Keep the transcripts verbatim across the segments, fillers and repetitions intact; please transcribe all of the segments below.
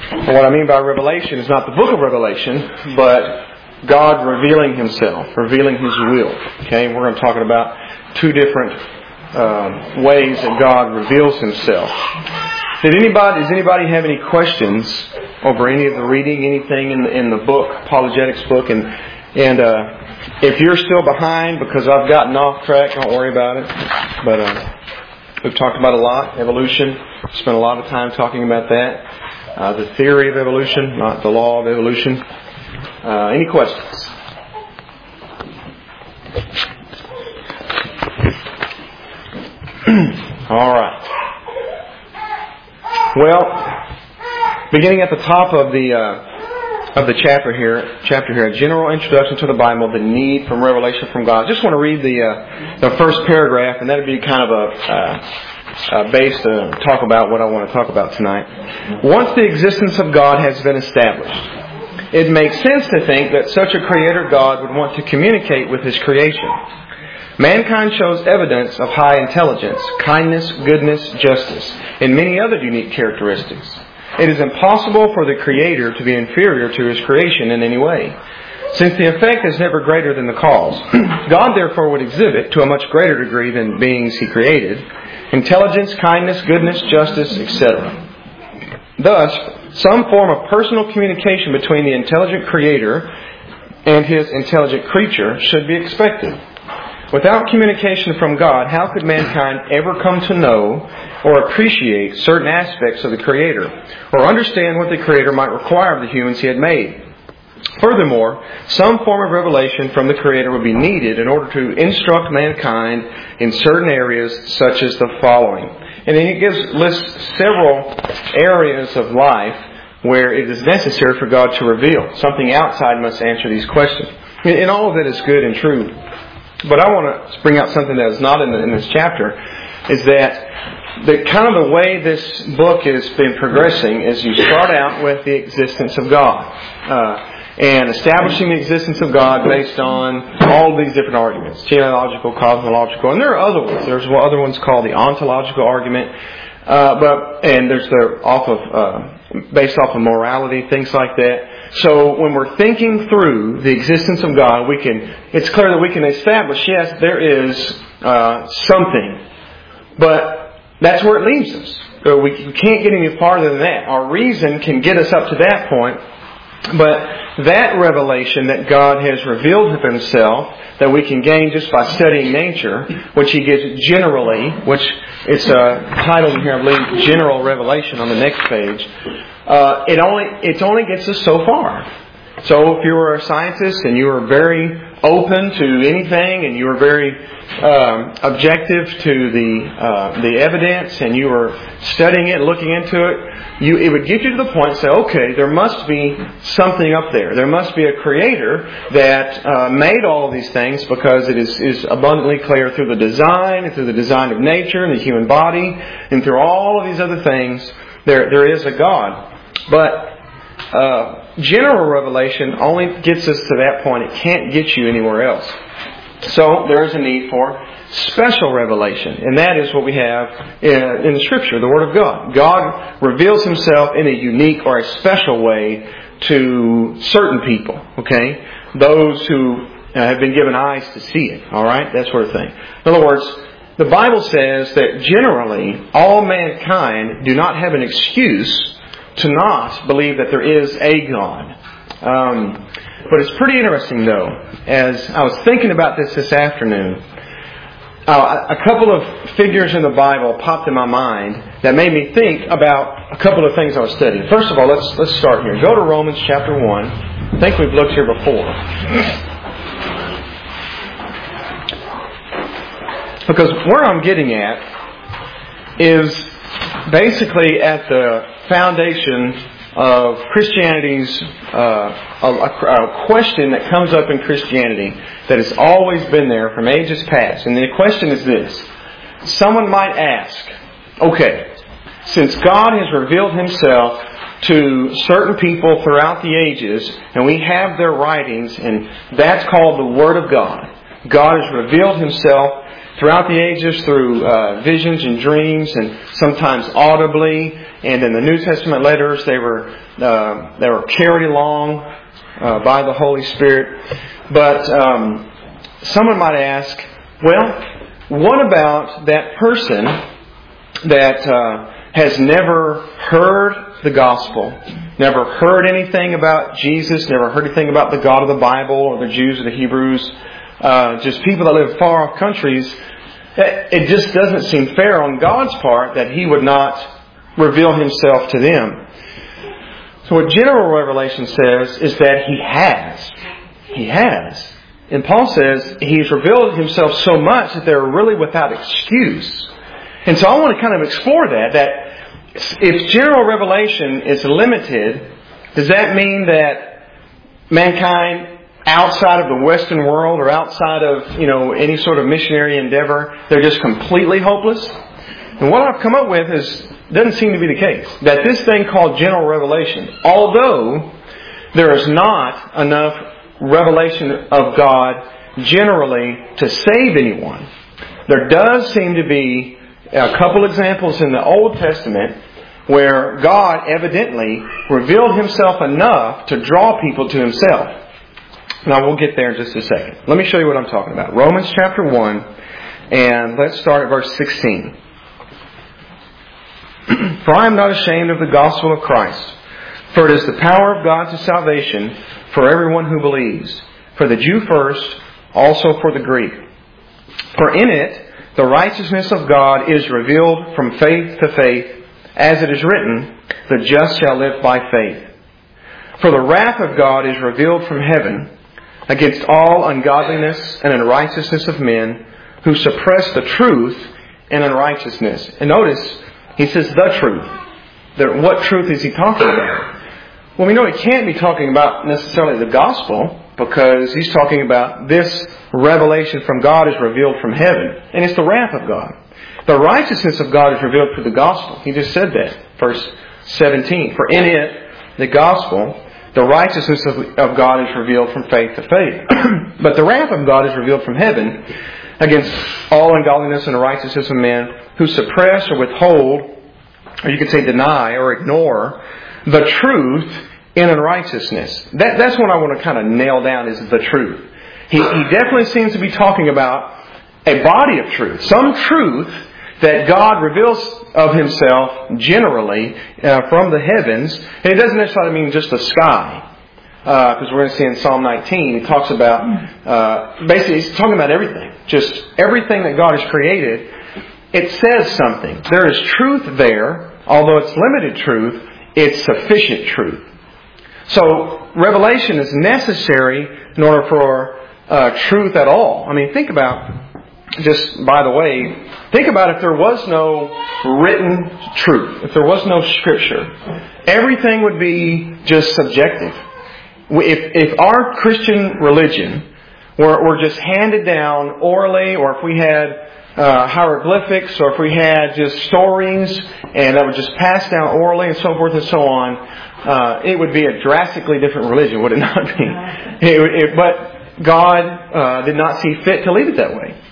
And what I mean by revelation is not the book of Revelation, but God revealing Himself, revealing His will. Okay, we're going to talk about two different um, ways that God reveals Himself. Did anybody? Does anybody have any questions over any of the reading, anything in the, in the book, apologetics book? And and uh, if you're still behind because I've gotten off track, don't worry about it. But uh, we've talked about a lot, evolution. Spent a lot of time talking about that. Uh, the theory of evolution, not the law of evolution. Uh, any questions? All right. Well, beginning at the top of the uh, of the chapter here, chapter here, a general introduction to the Bible, the need for revelation from God. I just want to read the uh, the first paragraph, and that'd be kind of a uh, uh, base to talk about what I want to talk about tonight. Once the existence of God has been established, it makes sense to think that such a Creator God would want to communicate with His creation. Mankind shows evidence of high intelligence, kindness, goodness, justice, and many other unique characteristics. It is impossible for the Creator to be inferior to His creation in any way, since the effect is never greater than the cause. God therefore would exhibit, to a much greater degree than beings He created, intelligence, kindness, goodness, justice, et cetera. Thus, some form of personal communication between the intelligent Creator and His intelligent creature should be expected. Without communication from God, how could mankind ever come to know or appreciate certain aspects of the Creator, or understand what the Creator might require of the humans He had made? Furthermore, some form of revelation from the Creator would be needed in order to instruct mankind in certain areas, such as the following. And then he gives lists several areas of life where it is necessary for God to reveal. Something outside must answer these questions. And all of that is good and true. But I want to bring out something that is not in, the, in this chapter, is that the kind of the way this book has been progressing is you start out with the existence of God. Uh, and establishing the existence of God based on all of these different arguments. Teleological, cosmological, and there are other ones. There's other ones called the ontological argument. Uh, but and there's the off of uh, based off of morality, things like that. So when we're thinking through the existence of God, we can it's clear that we can establish, yes, there is uh, something, but that's where it leaves us. So we can't get any farther than that. Our reason can get us up to that point, but that revelation that God has revealed of Himself, that we can gain just by studying nature, which He gives generally, which it's uh, titled here, I believe, General Revelation on the next page. Uh, it only it only gets us so far. So if you were a scientist and you were very open to anything and you were very um, objective to the uh, the evidence and you were studying it, looking into it, you it would get you to the point and say, okay, there must be something up there. There must be a Creator that uh, made all of these things, because it is, is abundantly clear through the design and through the design of nature and the human body and through all of these other things, there there is a God. But uh, general revelation only gets us to that point. It can't get you anywhere else. So there is a need for special revelation. And that is what we have in, in the Scripture, the Word of God. God reveals Himself in a unique or a special way to certain people. Okay? Those who have been given eyes to see it. Alright? That sort of thing. In other words, the Bible says that generally all mankind do not have an excuse to not believe that there is a God. Um, but it's pretty interesting, though. As I was thinking about this this afternoon, uh, a couple of figures in the Bible popped in my mind that made me think about a couple of things I was studying. First of all, let's let's start here. Go to Romans chapter one. I think we've looked here before. Because where I'm getting at is basically at the foundation of Christianity's uh, a, a question that comes up in Christianity that has always been there from ages past. And the question is this. Someone might ask, okay, since God has revealed Himself to certain people throughout the ages, and we have their writings, and that's called the Word of God. God has revealed Himself throughout the ages through uh, visions and dreams, and sometimes audibly. And in the New Testament letters, they were uh, they were carried along uh, by the Holy Spirit. But um, someone might ask, well, what about that person that uh, has never heard the gospel, never heard anything about Jesus, never heard anything about the God of the Bible or the Jews or the Hebrews, uh, just people that live far off countries? It just doesn't seem fair on God's part that He would not reveal Himself to them. So what general revelation says is that He has. He has. And Paul says He's revealed Himself so much that they're really without excuse. And so I want to kind of explore that, that if general revelation is limited, does that mean that mankind outside of the Western world or outside of, you know, any sort of missionary endeavor, they're just completely hopeless? And what I've come up with is, doesn't seem to be the case. That this thing called general revelation, although there is not enough revelation of God generally to save anyone, there does seem to be a couple examples in the Old Testament where God evidently revealed Himself enough to draw people to Himself. Now we'll get there in just a second. Let me show you what I'm talking about. Romans chapter one, and let's start at verse sixteen. For I am not ashamed of the gospel of Christ, for it is the power of God to salvation for everyone who believes, for the Jew first, also for the Greek. For in it the righteousness of God is revealed from faith to faith, as it is written, the just shall live by faith. For the wrath of God is revealed from heaven against all ungodliness and unrighteousness of men who suppress the truth in unrighteousness. And notice, he says the truth. The, what truth is he talking about? Well, we know he can't be talking about necessarily the gospel, because he's talking about this revelation from God is revealed from heaven. And it's the wrath of God. The righteousness of God is revealed through the gospel. He just said that. Verse seventeen. For in it, the gospel, the righteousness of, of God is revealed from faith to faith. But the wrath of God is revealed from heaven against all ungodliness and unrighteousness of men who suppress or withhold, or you could say deny or ignore, the truth in unrighteousness. That, that's what I want to kind of nail down, is the truth. He, he definitely seems to be talking about a body of truth. Some truth that God reveals of Himself generally uh, from the heavens. And it doesn't necessarily mean just the sky. Because uh, we're going to see in Psalm nineteen, he talks about, uh, basically he's talking about everything. Just everything that God has created. It says something. There is truth there. Although it's limited truth, it's sufficient truth. So revelation is necessary in order for uh, truth at all. I mean, think about, just by the way, think about if there was no written truth, if there was no Scripture, everything would be just subjective. If, if our Christian religion were, were just handed down orally, or if we had uh, hieroglyphics, or if we had just stories and that were just passed down orally and so forth and so on, uh, it would be a drastically different religion, would it not be? It, it, but God uh, did not see fit to leave it that way.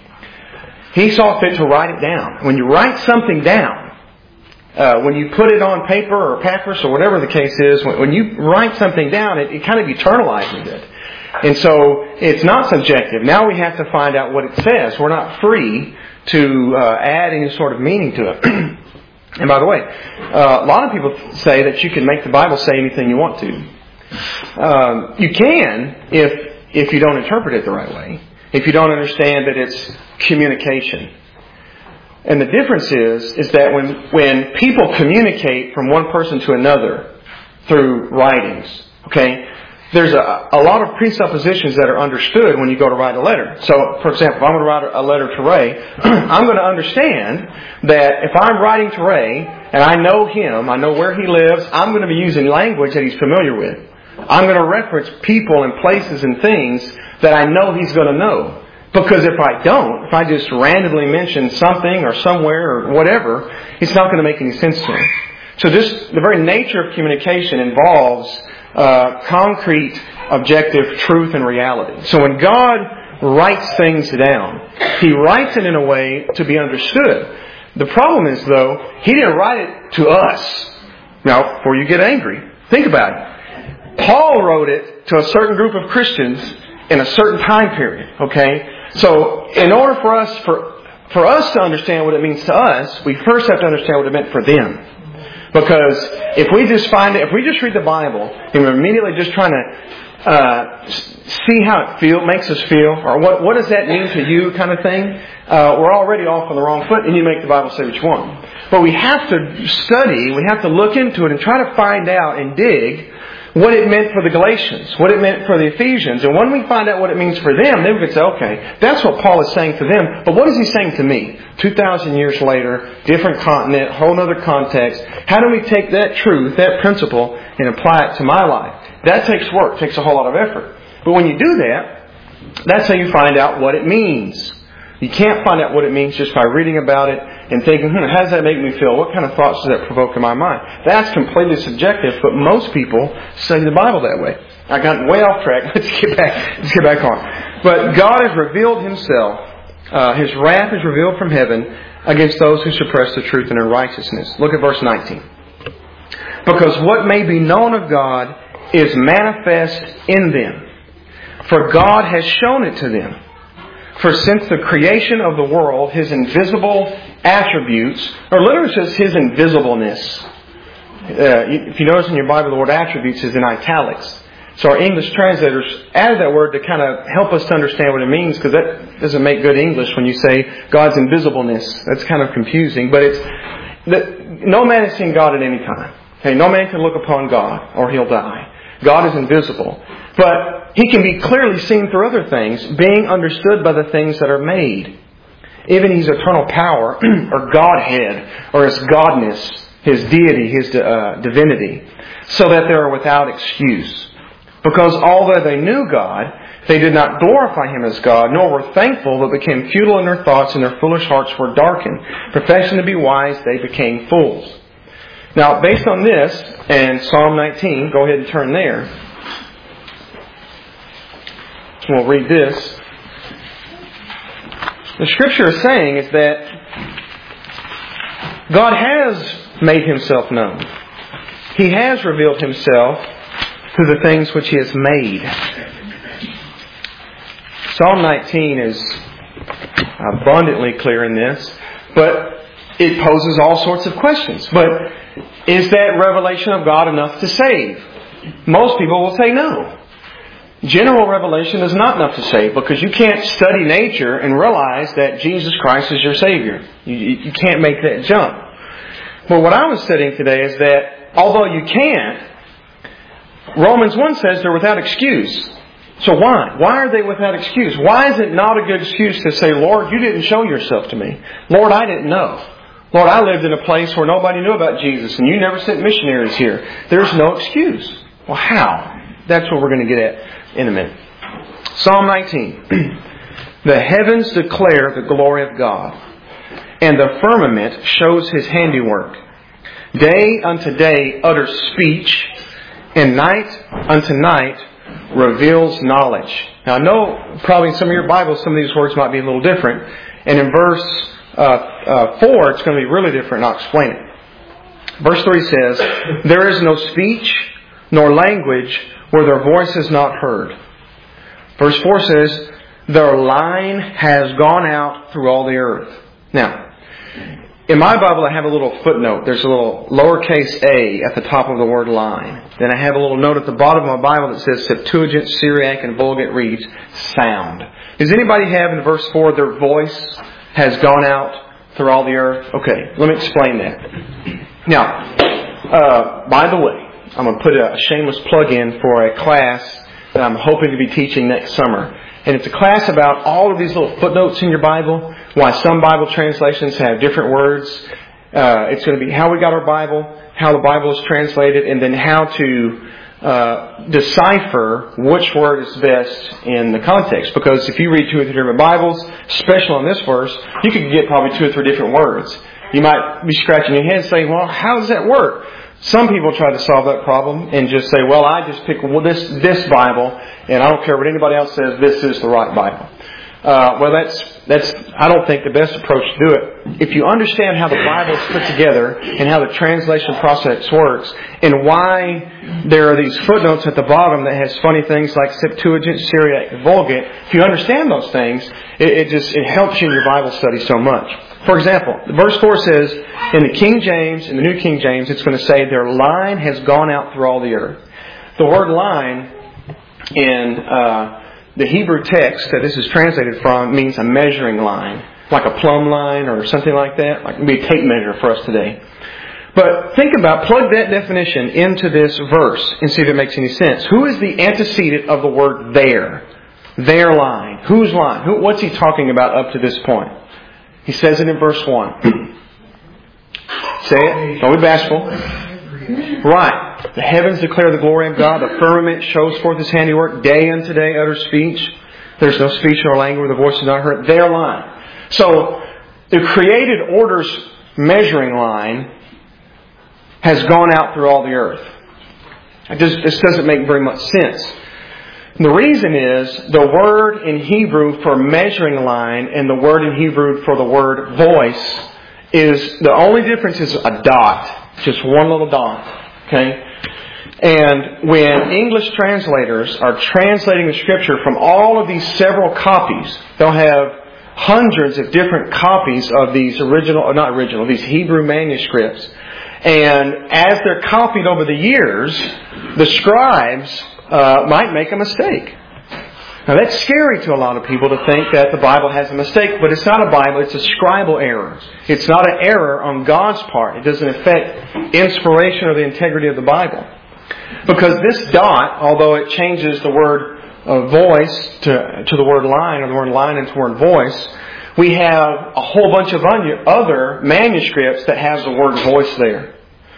He saw fit to write it down. When you write something down, uh, when you put it on paper or papyrus or whatever the case is, when, when you write something down, it, it kind of eternalizes it. And so it's not subjective. Now we have to find out what it says. We're not free to uh, add any sort of meaning to it. And by the way, uh, a lot of people say that you can make the Bible say anything you want to. Um, you can if if you don't interpret it the right way. If you don't understand that it's communication. And the difference is, is that when, when people communicate from one person to another through writings, okay, there's a, a lot of presuppositions that are understood when you go to write a letter. So, for example, if I'm going to write a letter to Ray, I'm going to understand that if I'm writing to Ray and I know him, I know where he lives, I'm going to be using language that he's familiar with. I'm going to reference people and places and things that I know he's going to know. Because if I don't, if I just randomly mention something or somewhere or whatever, it's not going to make any sense to him. So just the very nature of communication involves uh, concrete, objective truth and reality. So when God writes things down. He writes it in a way to be understood. The problem is, though, He didn't write it to us. Now, before you get angry, think about it. Paul wrote it to a certain group of Christians in a certain time period. Okay? So, in order for us, for, for us to understand what it means to us, we first have to understand what it meant for them. Because if we just find it, if we just read the Bible and we're immediately just trying to uh, see how it feel makes us feel, or what what does that mean to you, kind of thing, uh, we're already off on the wrong foot, and you make the Bible say what you want. But we have to study, we have to look into it and try to find out and dig what it meant for the Galatians, what it meant for the Ephesians. And when we find out what it means for them, then we can say, okay, that's what Paul is saying to them. But what is he saying to me? two thousand years later, different continent, whole other context. How do we take that truth, that principle, and apply it to my life? That takes work, takes a whole lot of effort. But when you do that, that's how you find out what it means. You can't find out what it means just by reading about it and thinking, hmm, how does that make me feel? What kind of thoughts does that provoke in my mind? That's completely subjective, but most people study the Bible that way. I got way off track. Let's get back, let's get back on. But God has revealed Himself. Uh, His wrath is revealed from heaven against those who suppress the truth in unrighteousness. Look at verse nineteen. Because what may be known of God is manifest in them, for God has shown it to them. For since the creation of the world, His invisible attributes, or literally says His invisibleness. Uh, if you notice in your Bible, the word attributes is in italics. So our English translators added that word to kind of help us to understand what it means, because that doesn't make good English when you say God's invisibleness. That's kind of confusing. But it's that no man has seen God at any time. Okay, no man can look upon God or he'll die. God is invisible. But He can be clearly seen through other things, being understood by the things that are made. Even His eternal power, or Godhead, or His Godness, His deity, His uh, divinity, so that they are without excuse. Because although they knew God, they did not glorify Him as God, nor were thankful, but became futile in their thoughts, and their foolish hearts were darkened. Professing to be wise, they became fools. Now, based on this, and Psalm nineteen, go ahead and turn there. We'll read this. The Scripture is saying is that God has made Himself known. He has revealed Himself through the things which He has made. Psalm nineteen is abundantly clear in this, but it poses all sorts of questions. But is that revelation of God enough to save? Most people will say no. General revelation is not enough to save, because you can't study nature and realize that Jesus Christ is your Savior. You, you can't make that jump. But what I was studying today is that although you can't, Romans one says they're without excuse. So why? Why are they without excuse? Why is it not a good excuse to say, Lord, you didn't show yourself to me. Lord, I didn't know. Lord, I lived in a place where nobody knew about Jesus and you never sent missionaries here. There's no excuse. Well, how? That's what we're going to get at in a minute. Psalm nineteen. The heavens declare the glory of God, and the firmament shows His handiwork. Day unto day utters speech, and night unto night reveals knowledge. Now I know probably in some of your Bibles some of these words might be a little different. And in verse uh, uh, four it's going to be really different, and I'll explain it. Verse three says, there is no speech nor language where their voice is not heard. Verse four says, their line has gone out through all the earth. Now, in my Bible I have a little footnote. There's a little lowercase a at the top of the word line. Then I have a little note at the bottom of my Bible that says Septuagint, Syriac, and Vulgate reads sound. Does anybody have in verse four, their voice has gone out through all the earth? Okay, let me explain that. Now, uh, by the way, I'm going to put a shameless plug in for a class that I'm hoping to be teaching next summer. And it's a class about all of these little footnotes in your Bible, why some Bible translations have different words. Uh, it's going to be how we got our Bible, how the Bible is translated, and then how to uh, decipher which word is best in the context. Because if you read two or three different Bibles, especially on this verse, you could get probably two or three different words. You might be scratching your head saying, well, how does that work? Some people try to solve that problem and just say, well, I just pick this this Bible, and I don't care what anybody else says, this is the right Bible. Uh, well, that's, that's, I don't think the best approach to do it. If you understand how the Bible is put together and how the translation process works and why there are these footnotes at the bottom that has funny things like Septuagint, Syriac, and Vulgate, if you understand those things, it, it just, it helps you in your Bible study so much. For example, verse four says, in the King James, in the New King James, it's going to say, their line has gone out through all the earth. The word line in, uh, the Hebrew text that this is translated from means a measuring line, like a plumb line or something like that, like maybe a tape measure for us today. But think about, plug that definition into this verse and see if it makes any sense. Who is the antecedent of the word there? Their line. Whose line? Who, what's he talking about up to this point? He says it in verse one. Say it. Don't be bashful. Right. The heavens declare the glory of God. The firmament shows forth His handiwork. Day unto day utters speech. There's no speech nor language. The voice is not heard. Their line. So, the created order's measuring line has gone out through all the earth. It just, this doesn't make very much sense. The reason is the word in Hebrew for measuring line and the word in Hebrew for the word voice is, the only difference is a dot. Just one little dot. Okay? And when English translators are translating the Scripture from all of these several copies, they'll have hundreds of different copies of these original, or not original, these Hebrew manuscripts. And as they're copied over the years, the scribes uh, might make a mistake. Now that's scary to a lot of people to think that the Bible has a mistake, but it's not a Bible, it's a scribal error. It's not an error on God's part. It doesn't affect inspiration or the integrity of the Bible. Because this dot, although it changes the word uh, voice to, to the word line, or the word line into the word voice, we have a whole bunch of other manuscripts that have the word voice there.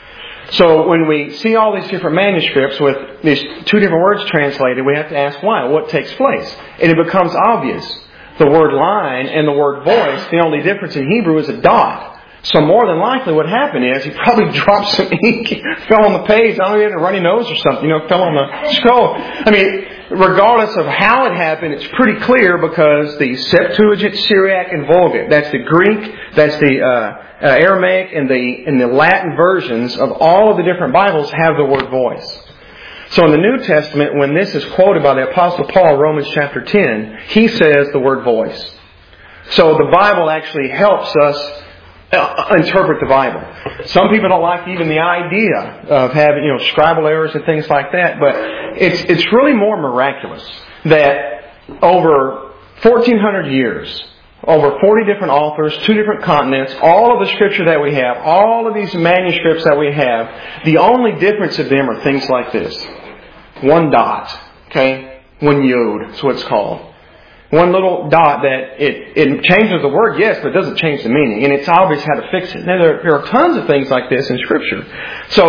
So when we see all these different manuscripts with these two different words translated, we have to ask why, what takes place. And it becomes obvious. The word line and the word voice, the only difference in Hebrew is a dot. So more than likely what happened is he probably dropped some ink, fell on the page, I don't know, he had a runny nose or something, you know, fell on the scroll. I mean, regardless of how it happened, it's pretty clear because the Septuagint, Syriac, and Vulgate, that's the Greek, that's the uh, uh, Aramaic, and the, and the Latin versions of all of the different Bibles have the word voice. So in the New Testament, when this is quoted by the Apostle Paul, Romans chapter ten, he says the word voice. So the Bible actually helps us Uh, interpret the Bible. Some people don't like even the idea of having, you know, scribal errors and things like that, but it's it's really more miraculous that over fourteen hundred years, over forty different authors, two different continents, all of the Scripture that we have, all of these manuscripts that we have, the only difference of them are things like this. One dot, okay? One yod, that's what it's called. One little dot that it, it changes the word, yes, but it doesn't change the meaning. And it's obvious how to fix it. Now, there, there are tons of things like this in Scripture. So,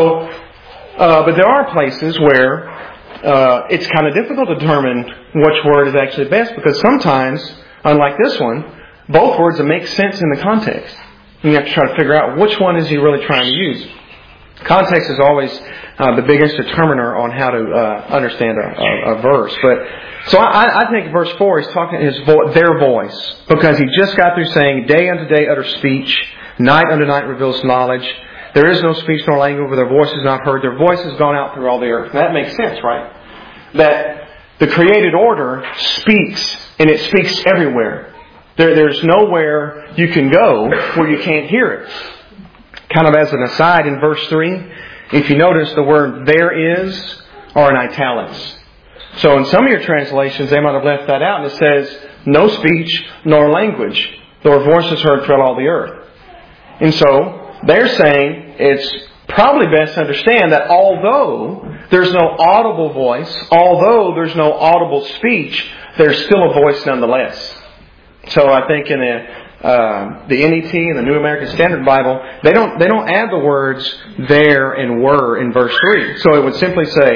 uh, but there are places where uh, it's kind of difficult to determine which word is actually best, because sometimes, unlike this one, both words will make sense in the context. And you have to try to figure out which one is he really trying to use. Context is always uh, the biggest determiner on how to uh, understand a, a, a verse. But so I, I think verse four is talking his vo- their voice, because he just got through saying, "Day unto day utter speech, night unto night reveals knowledge. There is no speech nor language where their voice is not heard. Their voice has gone out through all the earth." And that makes sense, right? That the created order speaks, and it speaks everywhere. There, there's nowhere you can go where you can't hear it. Kind of as an aside, in verse three, if you notice the word "there is" are in italics. So in some of your translations, they might have left that out, and it says, "no speech nor language, nor voice is heard throughout all the earth." And so they're saying it's probably best to understand that although there's no audible voice, although there's no audible speech, there's still a voice nonetheless. So I think in the Uh, the N E T and the New American Standard Bible, they don't they don't add the words "there" and "were" in verse three. So it would simply say,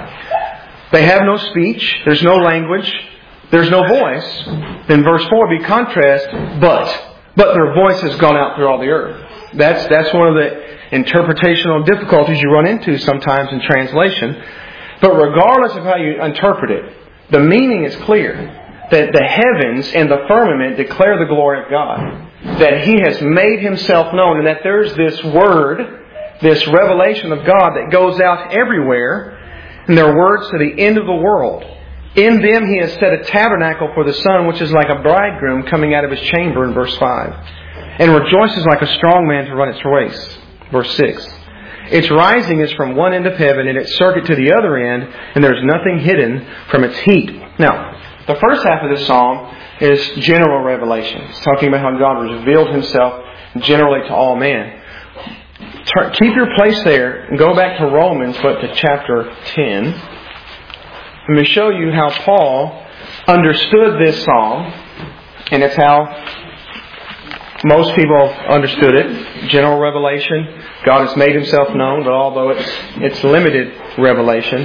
they have no speech, there's no language, there's no voice. Then verse four would be contrast, but. But their voice has gone out through all the earth. That's that's one of the interpretational difficulties you run into sometimes in translation. But regardless of how you interpret it, the meaning is clear. That the heavens and the firmament declare the glory of God. That He has made Himself known, and that there's this Word, this revelation of God that goes out everywhere, and their words to the end of the world. In them He has set a tabernacle for the sun, which is like a bridegroom coming out of his chamber, in verse five. And rejoices like a strong man to run its race, verse six. Its rising is from one end of heaven, and its circuit to the other end, and there's nothing hidden from its heat. Now, the first half of this psalm is general revelation. It's talking about how God revealed Himself generally to all men. Keep your place there and go back to Romans, but to chapter ten. Let me show you how Paul understood this psalm, and it's how most people understood it. General revelation. God has made Himself known, but although it's it's limited revelation.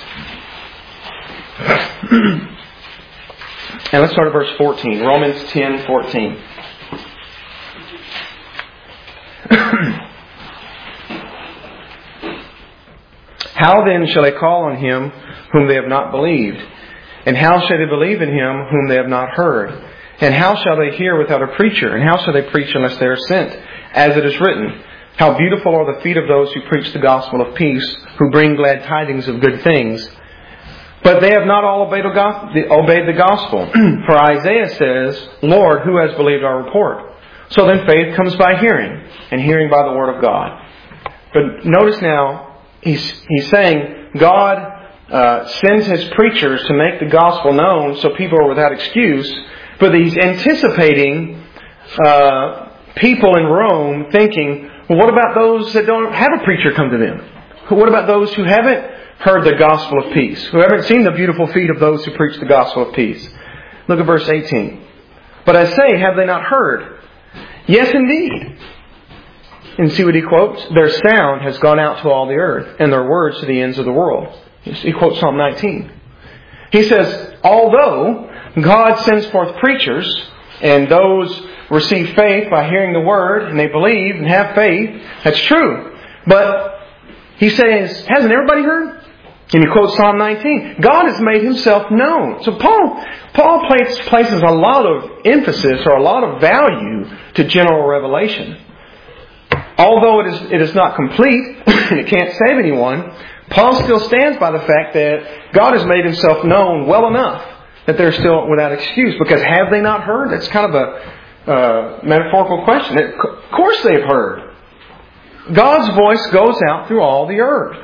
And let's start at verse fourteen. Romans ten fourteen. How then shall they call on Him whom they have not believed? And how shall they believe in Him whom they have not heard? And how shall they hear without a preacher? And how shall they preach unless they are sent? As it is written, how beautiful are the feet of those who preach the gospel of peace, who bring glad tidings of good things. But they have not all obeyed the gospel. For Isaiah says, Lord, who has believed our report? So then faith comes by hearing, and hearing by the word of God. But notice now, he's, he's saying God uh, sends His preachers to make the gospel known so people are without excuse. But He's anticipating uh, people in Rome thinking, well, what about those that don't have a preacher come to them? What about those who haven't heard the gospel of peace, who haven't seen the beautiful feet of those who preach the gospel of peace? Look at verse eighteen. But I say, have they not heard? Yes, indeed. And see what he quotes? Their sound has gone out to all the earth, and their words to the ends of the world. He quotes Psalm nineteen. He says, although God sends forth preachers, and those receive faith by hearing the word, and they believe and have faith, that's true. But he says, hasn't everybody heard? And he quotes Psalm nineteen. God has made Himself known. So Paul, Paul places a lot of emphasis or a lot of value to general revelation. Although it is, it is not complete, and it can't save anyone, Paul still stands by the fact that God has made Himself known well enough that they're still without excuse. Because have they not heard? That's kind of a uh, metaphorical question. Of course they've heard. God's voice goes out through all the earth.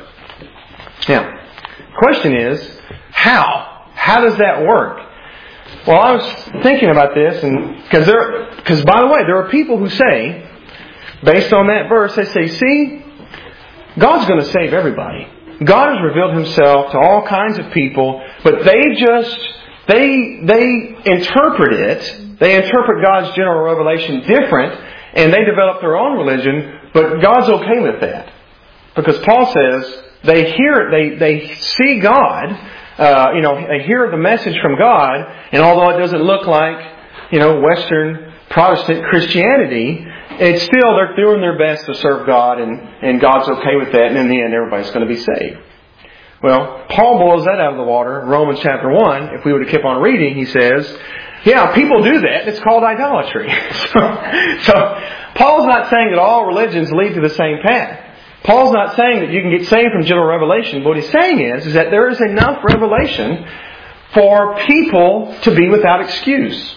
Now, question is, how? How does that work? Well, I was thinking about this, and because there, because by the way, there are people who say, based on that verse, they say, see, God's going to save everybody. God has revealed Himself to all kinds of people, but they just, they, they interpret it, they interpret God's general revelation different, and they develop their own religion, but God's okay with that. Because Paul says, they hear, they, they see God, uh, you know, they hear the message from God, and although it doesn't look like, you know, Western Protestant Christianity, it's still, they're doing their best to serve God, and, and God's okay with that, and in the end, everybody's going to be saved. Well, Paul boils that out of the water. Romans chapter one, if we were to keep on reading, he says, yeah, people do that. It's called idolatry. so, so, Paul's not saying that all religions lead to the same path. Paul's not saying that you can get saved from general revelation. What he's saying is, is that there is enough revelation for people to be without excuse.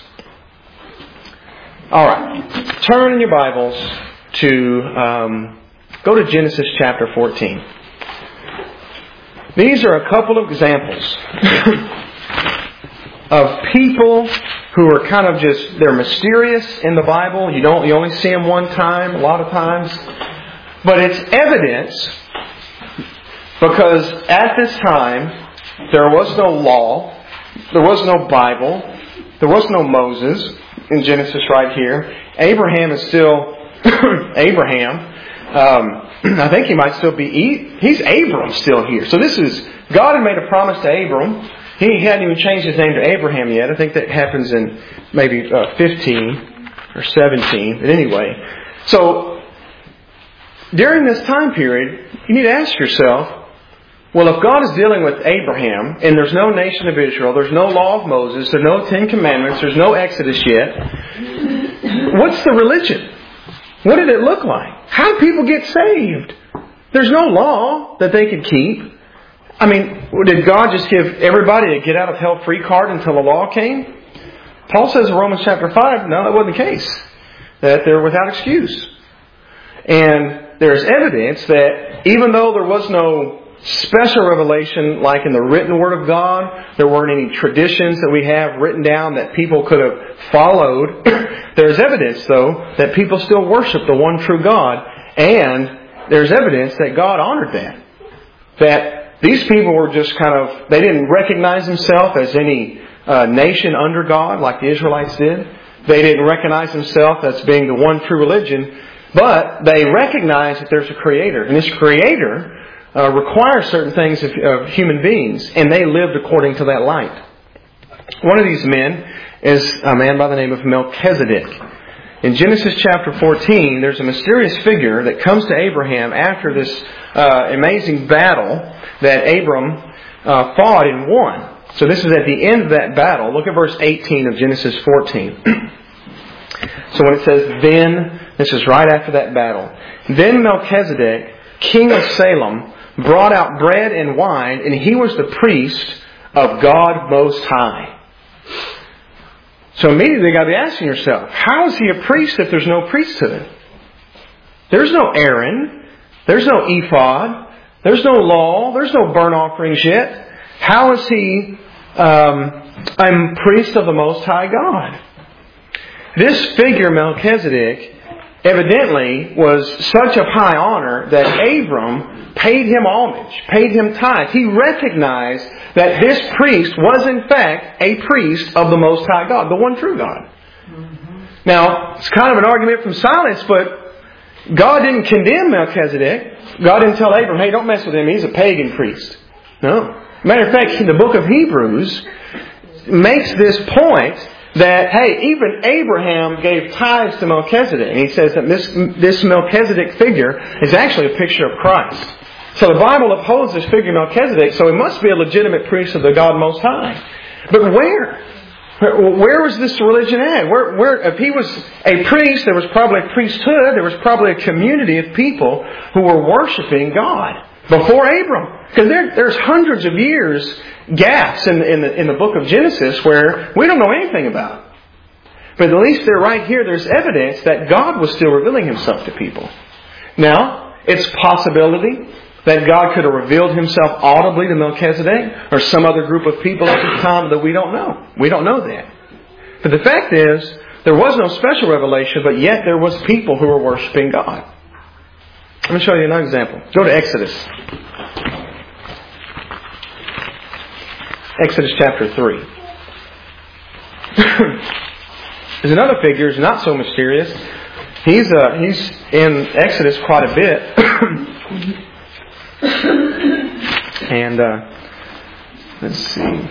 All right. Turn in your Bibles to, um, go to Genesis chapter fourteen. These are a couple of examples of people who are kind of just, they're mysterious in the Bible. You don't, you only see them one time, a lot of times. But it's evidence because at this time, there was no law, there was no Bible, there was no Moses in Genesis right here. Abraham is still Abraham. Um, I think he might still be, he's Abram still here. So this is, God had made a promise to Abram. He hadn't even changed his name to Abraham yet. I think that happens in maybe uh, fifteen or seventeen. But anyway, so during this time period, you need to ask yourself, well, if God is dealing with Abraham, and there's no nation of Israel, there's no law of Moses, there's no Ten Commandments, there's no Exodus yet, what's the religion? What did it look like? How did people get saved? There's no law that they could keep. I mean, did God just give everybody a get out of hell free card until the law came? Paul says in Romans chapter five, no, that wasn't the case. That they're without excuse. And there's evidence that even though there was no special revelation like in the written Word of God, there weren't any traditions that we have written down that people could have followed. There's evidence, though, that people still worship the one true God. And there's evidence that God honored that. That these people were just kind of, they didn't recognize themselves as any uh, nation under God like the Israelites did. They didn't recognize themselves as being the one true religion. But they recognized that there's a Creator. And this Creator uh, requires certain things of, of human beings. And they lived according to that light. One of these men is a man by the name of Melchizedek. In Genesis chapter fourteen, there's a mysterious figure that comes to Abraham after this uh, amazing battle that Abram uh, fought and won. So this is at the end of that battle. Look at verse eighteen of Genesis fourteen. So when it says, then, this is right after that battle. Then Melchizedek, king of Salem, brought out bread and wine, and he was the priest of God Most High. So immediately you got to be asking yourself, how is he a priest if there's no priesthood? There's no Aaron. There's no ephod. There's no law. There's no burnt offerings yet. How is he um, a priest of the Most High God? This figure, Melchizedek, evidently was such of high honor that Abram paid him homage, paid him tithes. He recognized that this priest was in fact a priest of the Most High God, the one true God. Mm-hmm. Now, it's kind of an argument from silence, but God didn't condemn Melchizedek. God didn't tell Abram, hey, don't mess with him, he's a pagan priest. No. Matter of fact, the book of Hebrews makes this point that, hey, even Abraham gave tithes to Melchizedek. And he says that this, this Melchizedek figure is actually a picture of Christ. So the Bible upholds this figure Melchizedek, so he must be a legitimate priest of the God Most High. But where? Where was this religion at? Where, where, if he was a priest, there was probably a priesthood, there was probably a community of people who were worshiping God before Abram. Because there, there's hundreds of years gaps in, in, the, in the book of Genesis where we don't know anything about. But at least there, right here, there's evidence that God was still revealing Himself to people. Now, it's a possibility that God could have revealed Himself audibly to Melchizedek or some other group of people at the time that we don't know. We don't know that. But the fact is, there was no special revelation, but yet there was people who were worshiping God. Let me show you another example. Go to Exodus. Exodus chapter three. There's another figure who's not so mysterious. He's uh, he's in Exodus quite a bit. And uh, let's see.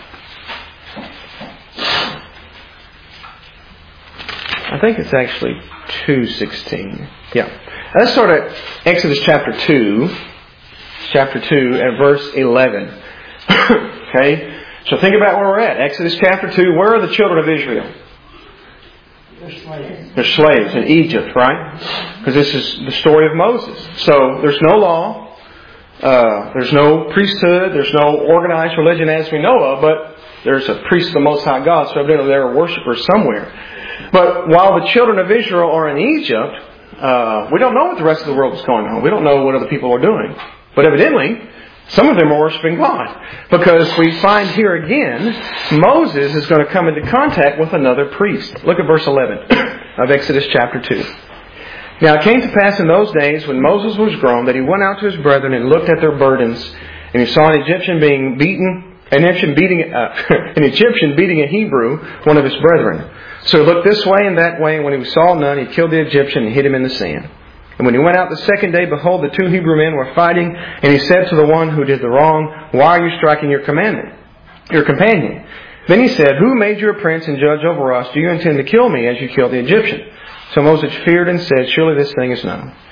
I think it's actually two sixteen. Yeah. Let's start at Exodus chapter two. Chapter two at verse eleven. Okay? So think about where we're at. Exodus chapter two. Where are the children of Israel? They're slaves. They're slaves in Egypt, right? Because this is the story of Moses. So there's no law. Uh, there's no priesthood. There's no organized religion as we know of. But there's a priest of the Most High God. So evidently there are worshipers somewhere. But while the children of Israel are in Egypt, uh, we don't know what the rest of the world is going on. We don't know what other people are doing. But evidently, some of them are worshiping God. Because we find here again, Moses is going to come into contact with another priest. Look at verse eleven of Exodus chapter two. Now it came to pass in those days when Moses was grown that he went out to his brethren and looked at their burdens, and he saw an Egyptian being beaten, an Egyptian beating, uh, an Egyptian beating a Hebrew, one of his brethren. So he looked this way and that way, and when he saw none, he killed the Egyptian and hid him in the sand. And when he went out the second day, behold, the two Hebrew men were fighting, and he said to the one who did the wrong, why are you striking your commandment, your companion? Then he said, who made you a prince and judge over us? Do you intend to kill me as you killed the Egyptian? So Moses feared and said, surely this thing is known.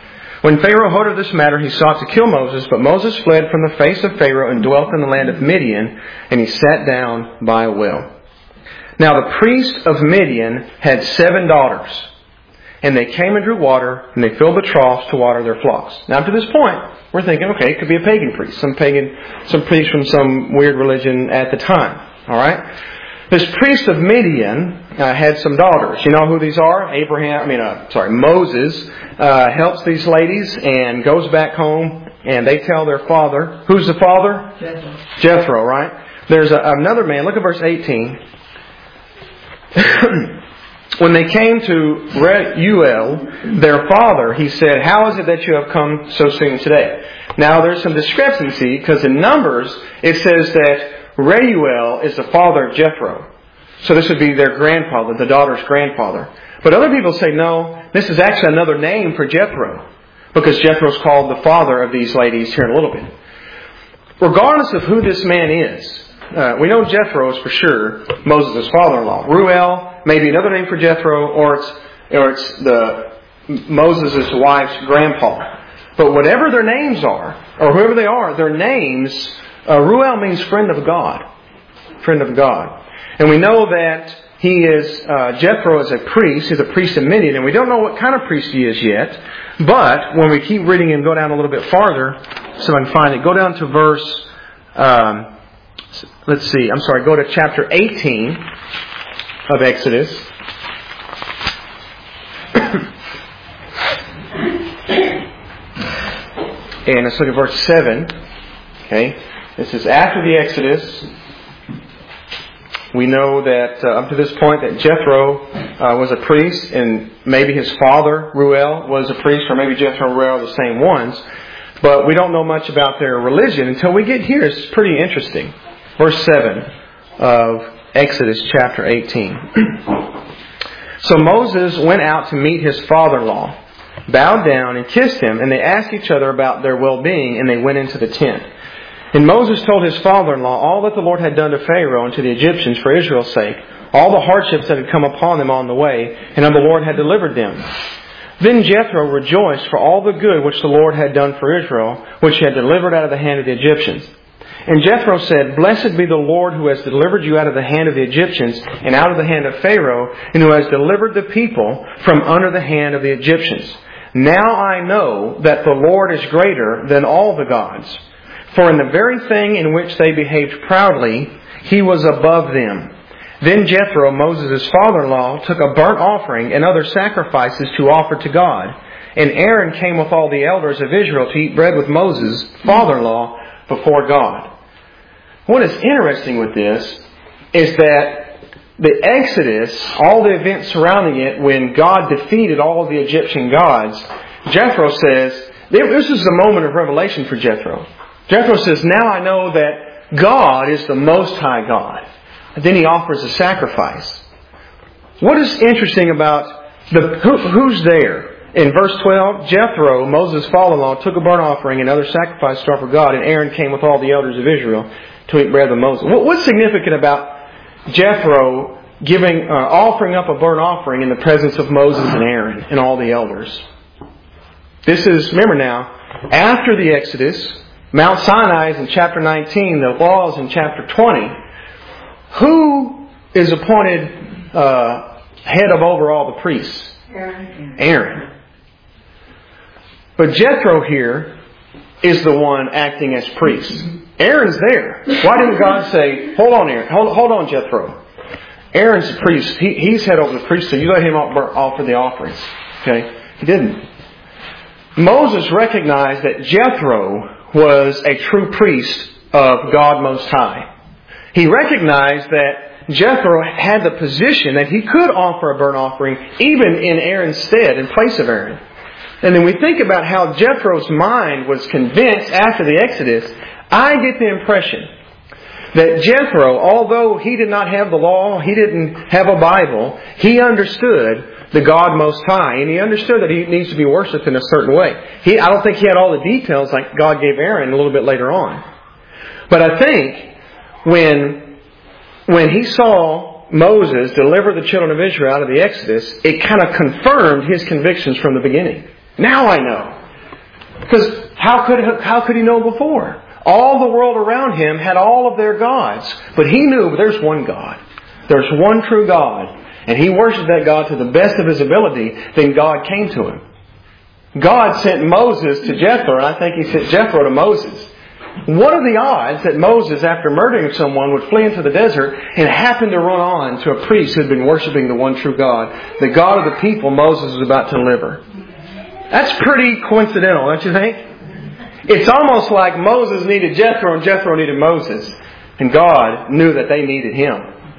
When Pharaoh heard of this matter, he sought to kill Moses, but Moses fled from the face of Pharaoh and dwelt in the land of Midian, and he sat down by a well. Now the priest of Midian had seven daughters, and they came and drew water, and they filled the troughs to water their flocks. Now to this point, we're thinking, okay, it could be a pagan priest, some pagan, some priest from some weird religion at the time. All right. This priest of Midian uh, had some daughters. You know who these are? Abraham. I mean, uh, sorry, Moses uh, helps these ladies and goes back home, and they tell their father. Who's the father? Jethro. Jethro, right? There's a, another man. Look at verse eighteen. When they came to Reuel, their father, he said, "How is it that you have come so soon today?" Now, there's some discrepancy because in Numbers it says that Reuel is the father of Jethro. So this would be their grandfather, the daughter's grandfather. But other people say, no, this is actually another name for Jethro, because Jethro's called the father of these ladies here in a little bit. Regardless of who this man is, uh, we know Jethro is for sure Moses' father-in-law. Reuel may be another name for Jethro, or it's, or it's the Moses' wife's grandpa. But whatever their names are, or whoever they are, their names, uh, Reuel means friend of God. Friend of God. And we know that he is, uh, Jethro is a priest. He's a priest in Midian. And we don't know what kind of priest he is yet. But when we keep reading and go down a little bit farther, so I can find it, go down to verse, um, let's see, I'm sorry, go to chapter eighteen of Exodus. And let's look at verse seven. Okay. This is after the Exodus. We know that uh, up to this point that Jethro uh, was a priest, and maybe his father, Reuel, was a priest, or maybe Jethro and Reuel are the same ones. But we don't know much about their religion until we get here. It's pretty interesting. Verse seven of Exodus chapter eighteen. So Moses went out to meet his father-in-law, bowed down and kissed him, and they asked each other about their well-being, and they went into the tent. And Moses told his father-in-law all that the Lord had done to Pharaoh and to the Egyptians for Israel's sake, all the hardships that had come upon them on the way, and how the Lord had delivered them. Then Jethro rejoiced for all the good which the Lord had done for Israel, which he had delivered out of the hand of the Egyptians. And Jethro said, "Blessed be the Lord who has delivered you out of the hand of the Egyptians and out of the hand of Pharaoh, and who has delivered the people from under the hand of the Egyptians. Now I know that the Lord is greater than all the gods. For in the very thing in which they behaved proudly, He was above them." Then Jethro, Moses' father-in-law, took a burnt offering and other sacrifices to offer to God. And Aaron came with all the elders of Israel to eat bread with Moses, father-in-law, before God. What is interesting with this is that the Exodus, all the events surrounding it, when God defeated all of the Egyptian gods, Jethro says, this is the moment of revelation for Jethro. Jethro says, now I know that God is the Most High God. And then he offers a sacrifice. What is interesting about the who, who's there? In verse twelve, Jethro, Moses' father-in-law, took a burnt offering and other sacrifices to offer God, and Aaron came with all the elders of Israel to eat bread with Moses. What's significant about Jethro giving, uh, offering up a burnt offering in the presence of Moses and Aaron and all the elders? This is, remember now, after the Exodus, Mount Sinai is in chapter nineteen, the law is in chapter twenty. Who is appointed uh, head of over all the priests? Aaron. Aaron. But Jethro here is the one acting as priest. Aaron's there. Why didn't God say, hold on, Aaron, hold, hold on, Jethro. Aaron's the priest. He, he's head over the priest, so you let him offer the offerings. Okay? He didn't. Moses recognized that Jethro was a true priest of God Most High. He recognized that Jethro had the position that he could offer a burnt offering even in Aaron's stead, in place of Aaron. And then we think about how Jethro's mind was convinced after the Exodus. I get the impression that Jethro, although he did not have the law, he didn't have a Bible, he understood the God Most High, and he understood that he needs to be worshipped in a certain way. He, I don't think he had all the details like God gave Aaron a little bit later on. But I think when, when he saw Moses deliver the children of Israel out of the Exodus, it kind of confirmed his convictions from the beginning. Now I know Because how could, how could he know before? All the world around him had all of their gods. But he knew there's one God. There's one true God. And he worshipped that God to the best of his ability. Then God came to him. God sent Moses to Jethro, and I think He sent Jethro to Moses. What are the odds that Moses, after murdering someone, would flee into the desert and happen to run on to a priest who had been worshiping the one true God, the God of the people Moses was about to deliver? That's pretty coincidental, don't you think? It's almost like Moses needed Jethro and Jethro needed Moses. And God knew that they needed him.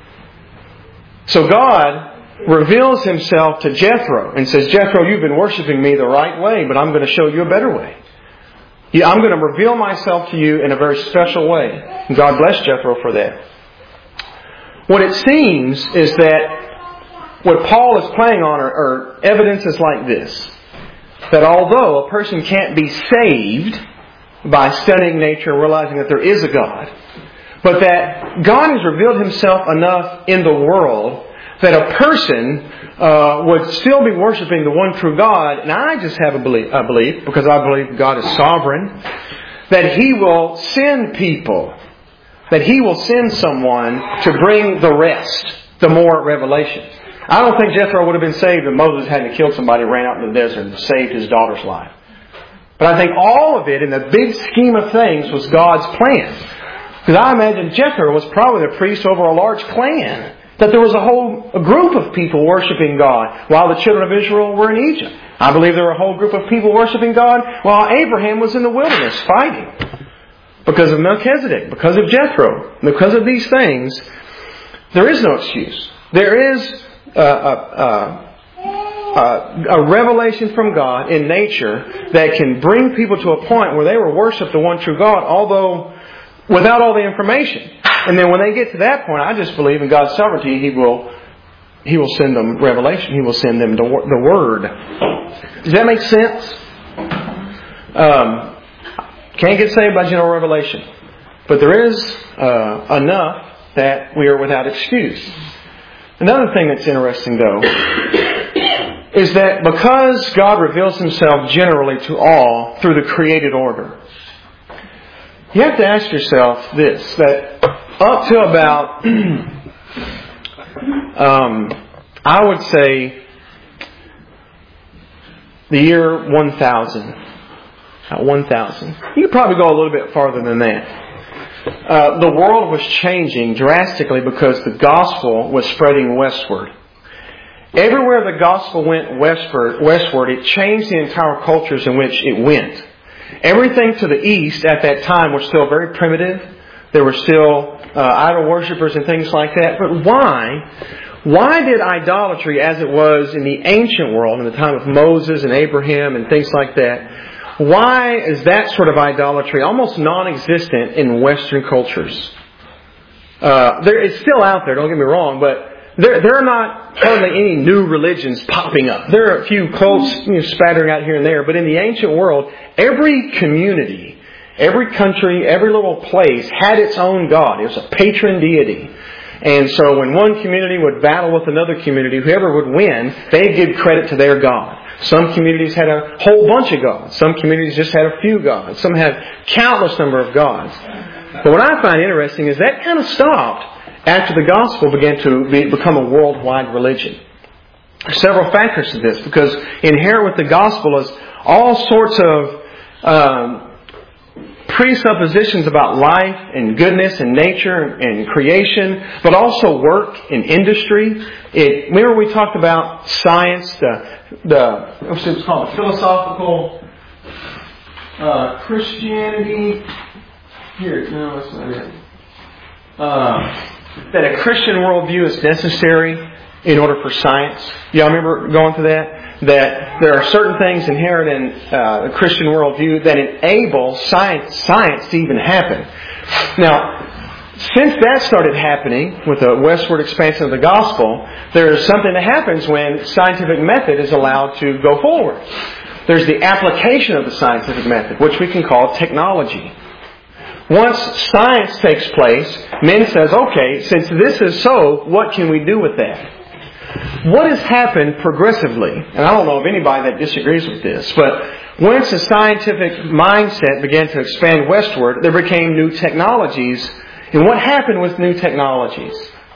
So God reveals Himself to Jethro and says, Jethro, you've been worshiping me the right way, but I'm going to show you a better way. I'm going to reveal myself to you in a very special way. And God bless Jethro for that. What it seems is that what Paul is playing on are, are evidences like this. That although a person can't be saved by studying nature and realizing that there is a God, but that God has revealed Himself enough in the world that a person uh, would still be worshiping the one true God. And I just have a belief, a belief, because I believe God is sovereign, that He will send people, that He will send someone to bring the rest, the more revelation. I don't think Jethro would have been saved if Moses hadn't killed somebody, ran out in the desert and saved his daughter's life. But I think all of it in the big scheme of things was God's plan. Because I imagine Jethro was probably the priest over a large clan. That there was a whole a group of people worshiping God while the children of Israel were in Egypt. I believe there were a whole group of people worshiping God while Abraham was in the wilderness fighting. Because of Melchizedek, because of Jethro, because of these things, there is no excuse. There is a, a, a, a revelation from God in nature that can bring people to a point where they will worship the one true God, although without all the information. And then when they get to that point, I just believe in God's sovereignty. He will He will send them revelation. He will send them the, the Word. Does that make sense? Um, can't get saved by general revelation. But there is uh, enough that we are without excuse. Another thing that's interesting, though, is that because God reveals Himself generally to all through the created order, you have to ask yourself this, that up to about, um, I would say, the year one thousand. Uh, one thousand. You could probably go a little bit farther than that. Uh, the world was changing drastically because the gospel was spreading westward. Everywhere the gospel went westward, westward, it changed the entire cultures in which it went. Everything to the east at that time was still very primitive. There were still uh, idol worshippers and things like that. But why? Why did idolatry, as it was in the ancient world, in the time of Moses and Abraham and things like that, why is that sort of idolatry almost non-existent in Western cultures? Uh, there, it's still out there, don't get me wrong, but there, there are not hardly any new religions popping up. There are a few cults, you know, spattering out here and there, but in the ancient world, every community, every country, every little place had its own god. It was a patron deity. And so when one community would battle with another community, whoever would win, they'd give credit to their god. Some communities had a whole bunch of gods. Some communities just had a few gods. Some had countless number of gods. But what I find interesting is that kind of stopped after the gospel began to be, become a worldwide religion. There's several factors to this, because inherent with the gospel is all sorts of um, presuppositions about life and goodness and nature and creation, but also work and industry. It, remember we talked about science, the the what's it called, philosophical uh, Christianity. Here, no, that's not it. Uh, that a Christian worldview is necessary in order for science. Y'all remember going through that? That there are certain things inherent in uh, the Christian worldview that enable science, science to even happen. Now, since that started happening with the westward expansion of the gospel, there is something that happens when scientific method is allowed to go forward. There's the application of the scientific method, which we can call technology. Once science takes place, men says, okay, since this is so, what can we do with that? what has happened progressively, and I don't know of anybody that disagrees with this, but once the scientific mindset began to expand westward, there became new technologies. And what happened with new technologies?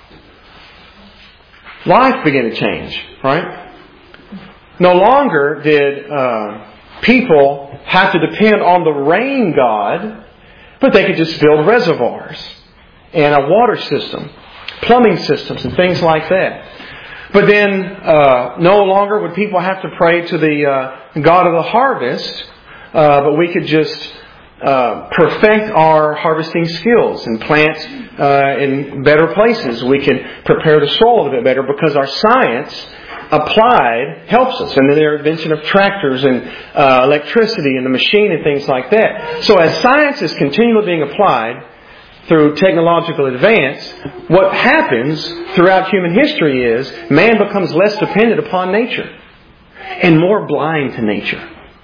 Life began to change, right? No longer did uh, people have to depend on the rain god, but they could just build reservoirs and a water system, plumbing systems and things like that. But then uh, no longer would people have to pray to the uh, God of the harvest, uh, but we could just uh, perfect our harvesting skills and plant uh, in better places. We could prepare the soil a little bit better because our science applied helps us. And then their invention of tractors and uh, electricity and the machine and things like that. So as science is continually being applied through technological advance, what happens throughout human history is man becomes less dependent upon nature and more blind to nature.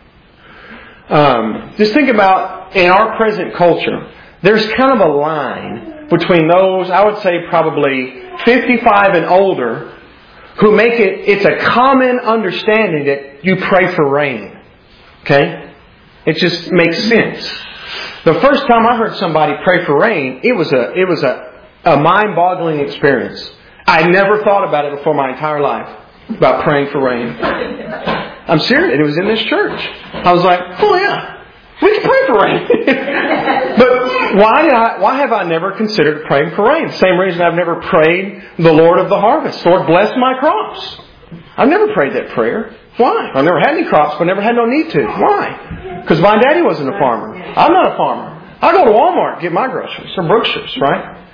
Um, just think about in our present culture, there's kind of a line between those, I would say probably fifty-five and older, who make it, it's a common understanding that you pray for rain. Okay? It just makes sense. The first time I heard somebody pray for rain, it was a it was a, a mind-boggling experience. I never thought about it before my entire life, about praying for rain. I'm serious. It was in this church. I was like, oh yeah, we can pray for rain. But why did I, why have I never considered praying for rain? Same reason I've never prayed the Lord of the harvest. Lord, bless my crops. I've never prayed that prayer. Why? I've never had any crops, but never had no need to. Why? Because my daddy wasn't a farmer. I'm not a farmer. I go to Walmart and get my groceries, or Brookshire's, right?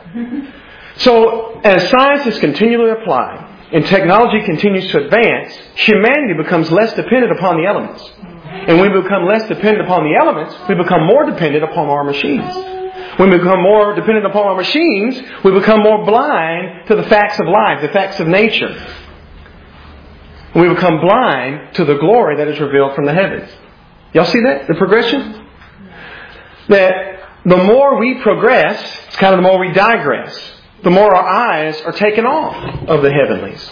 So, as science is continually applied and technology continues to advance, humanity becomes less dependent upon the elements. And when we become less dependent upon the elements, we become more dependent upon our machines. When we become more dependent upon our machines, we become more blind to the facts of life, the facts of nature. We become blind to the glory that is revealed from the heavens. Y'all see that? The progression? That the more we progress, it's kind of the more we digress. The more our eyes are taken off of the heavenlies.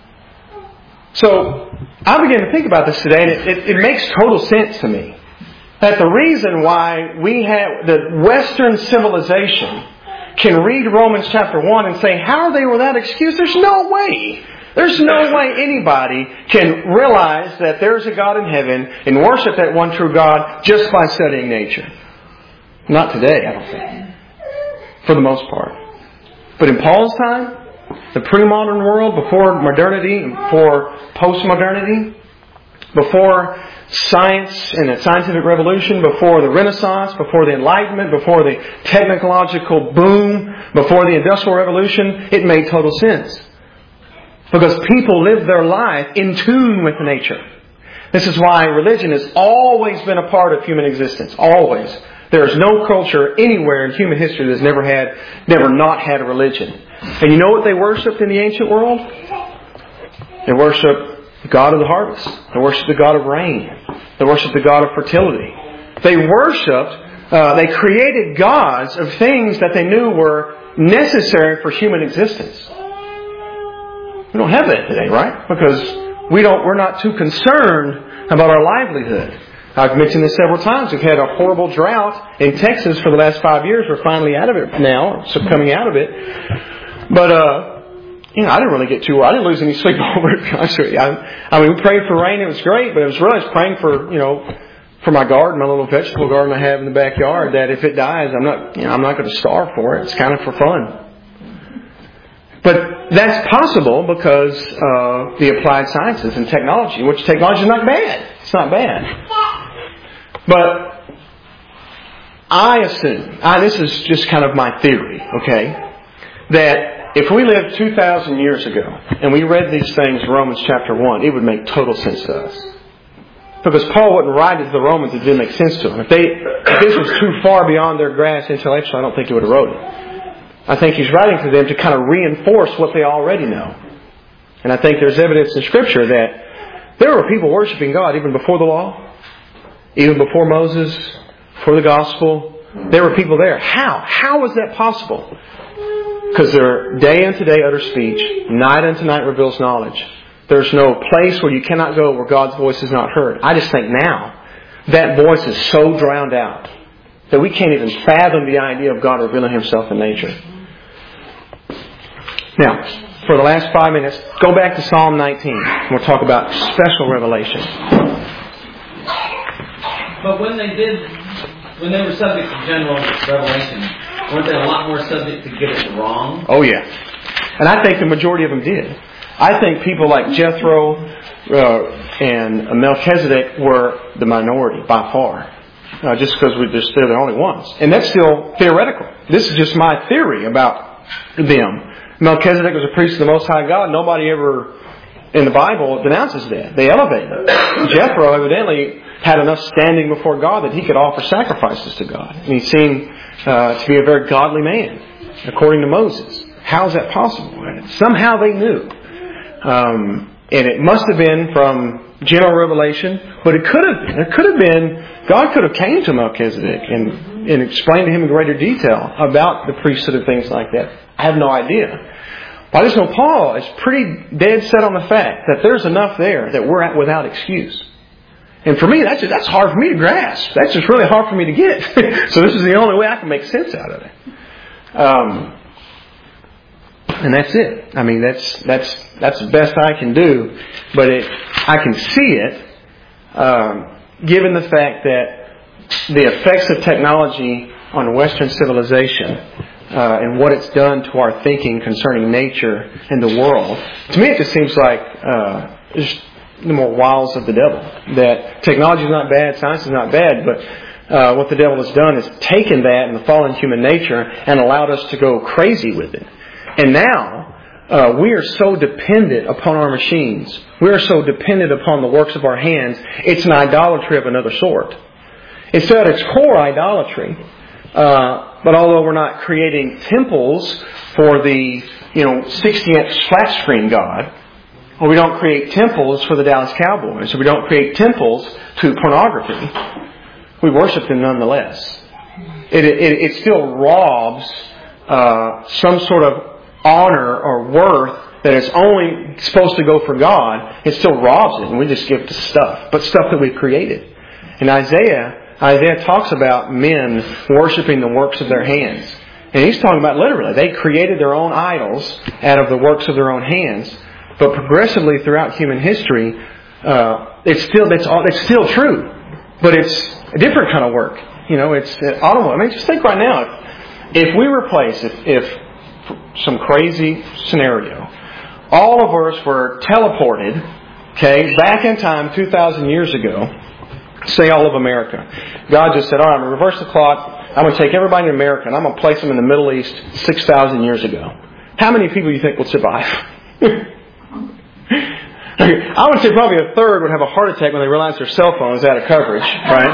So, I began to think about this today, and it, it, it makes total sense to me. That the reason why we have, the Western civilization can read Romans chapter one and say, how are they without excuse? There's no way. There's no way anybody can realize that there's a God in heaven and worship that one true God just by studying nature. Not today, I don't think. For the most part. But in Paul's time, the pre-modern world, before modernity, before post-modernity, before science and the scientific revolution, before the Renaissance, before the Enlightenment, before the technological boom, before the Industrial Revolution, it made total sense. Because people live their life in tune with nature. This is why religion has always been a part of human existence. Always. There is no culture anywhere in human history that's never had, never not had a religion. And you know what they worshipped in the ancient world? They worshipped the God of the harvest. They worshipped the God of rain. They worshipped the God of fertility. They worshipped, uh, they created gods of things that they knew were necessary for human existence. We don't have that today, right? Because we don't, we're not too concerned about our livelihood. I've mentioned this several times. We've had a horrible drought in Texas for the last five years. We're finally out of it now, so coming out of it. But, uh, you know, I didn't really get too, I didn't lose any sleep over it. I, I mean, we prayed for rain. It was great, but it was really I was praying for, you know, for my garden, my little vegetable garden I have in the backyard, that if it dies, I'm not, you know, I'm not going to starve for it. It's kind of for fun. But that's possible because uh, the applied sciences and technology, which technology is not bad. It's not bad. But I assume, I, this is just kind of my theory, okay, that if we lived two thousand years ago and we read these things in Romans chapter one, it would make total sense to us. Because Paul wouldn't write it to the Romans if it didn't make sense to them. If, they, if this was too far beyond their grasp intellectually, I don't think he would have wrote it. I think he's writing to them to kind of reinforce what they already know. And I think there's evidence in Scripture that there were people worshiping God even before the law, even before Moses, before the gospel. There were people there. How? How was that possible? Because their day unto day utter speech, night unto night reveals knowledge. There's no place where you cannot go where God's voice is not heard. I just think now that voice is so drowned out that we can't even fathom the idea of God revealing Himself in nature. Now, for the last five minutes, go back to Psalm nineteen. We'll talk about special revelation. But when they did, when they were subject to general revelation, weren't they a lot more subject to get it wrong? Oh yeah. And I think the majority of them did. I think people like Jethro uh, and Melchizedek were the minority by far. Uh, just because we're just, they're the only ones. And that's still theoretical. This is just my theory about them. Melchizedek was a priest of the Most High God. Nobody ever in the Bible denounces that. They elevate him. Jethro evidently had enough standing before God that he could offer sacrifices to God. And he seemed uh, to be a very godly man, according to Moses. How is that possible? Somehow they knew. Um, and it must have been from general revelation, but it could have been. It could have been, God could have came to Melchizedek and, and explained to him in greater detail about the priesthood and things like that. I have no idea. But I just know Paul is pretty dead set on the fact that there's enough there that we're at without excuse. And for me, that's just, that's hard for me to grasp. That's just really hard for me to get. So this is the only way I can make sense out of it. Um, and that's it. I mean, that's that's that's the best I can do. But it, I can see it, um, given the fact that the effects of technology on Western civilization uh, and what it's done to our thinking concerning nature and the world. To me, it just seems like uh, just the more wiles of the devil. That technology is not bad, science is not bad, but uh, what the devil has done is taken that and the fallen human nature and allowed us to go crazy with it. And now, uh, we are so dependent upon our machines. We are so dependent upon the works of our hands. It's an idolatry of another sort. It's at its core idolatry. Uh, but although we're not creating temples for the, you know, sixty inch flat screen God, or we don't create temples for the Dallas Cowboys, or we don't create temples to pornography, we worship them nonetheless. It, it, it still robs uh, some sort of honor or worth that is only supposed to go for God. It still robs it, and we just give it to stuff, but stuff that we've created. In Isaiah, Isaiah talks about men worshiping the works of their hands. And he's talking about literally, they created their own idols out of the works of their own hands. But progressively throughout human history, uh, it's still that's all it's still true, but it's a different kind of work. You know, it's uh, automobile. I mean, just think right now, if, if we replace, if, if some crazy scenario, all of us were teleported, okay, back in time two thousand years ago, say all of America. God just said, all right, I'm going to reverse the clock. I'm going to take everybody in America and I'm going to place them in the Middle East six thousand years ago. How many people do you think would survive? I would say probably a third would have a heart attack when they realize their cell phone is out of coverage,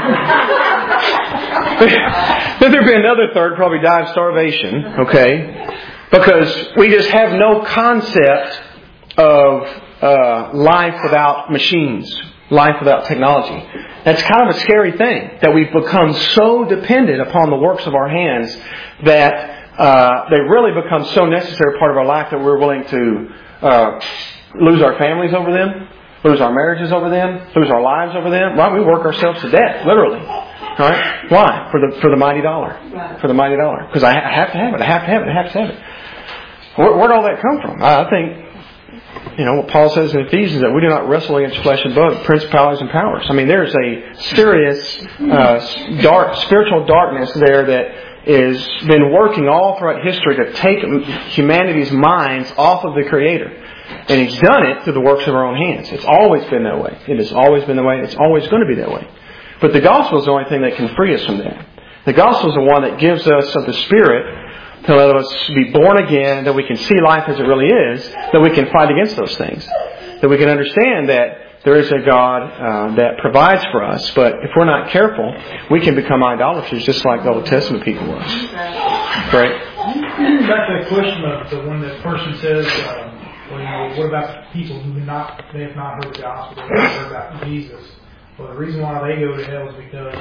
right? Then there'd be another third probably die of starvation, okay? Because we just have no concept of uh, life without machines, life without technology. That's kind of a scary thing, that we've become so dependent upon the works of our hands that uh, they really become so necessary part of our life that we're willing to uh, lose our families over them, lose our marriages over them, lose our lives over them. Right? We work ourselves to death, literally. Right? Why? For the for the mighty dollar. For the mighty dollar. Because I have to have it. I have to have it. I have to have it. Where, where'd all that come from? I think, you know, what Paul says in Ephesians, that we do not wrestle against flesh and blood, principalities and powers. I mean, there's a serious uh, dark spiritual darkness there that is been working all throughout history to take humanity's minds off of the Creator. And He's done it through the works of our own hands. It's always been that way. It has always been that way. It's always going to be that way. But the gospel is the only thing that can free us from that. The gospel is the one that gives us of the Spirit to let us be born again, that we can see life as it really is, that we can fight against those things. That we can understand that there is a God uh, that provides for us, but if we're not careful, we can become idolaters just like the Old Testament people were. Right? Back to the question of the when the person says, um, well, you know, what about people who have not, they have not heard the gospel, they have not heard about Jesus? Well, the reason why they go to hell is because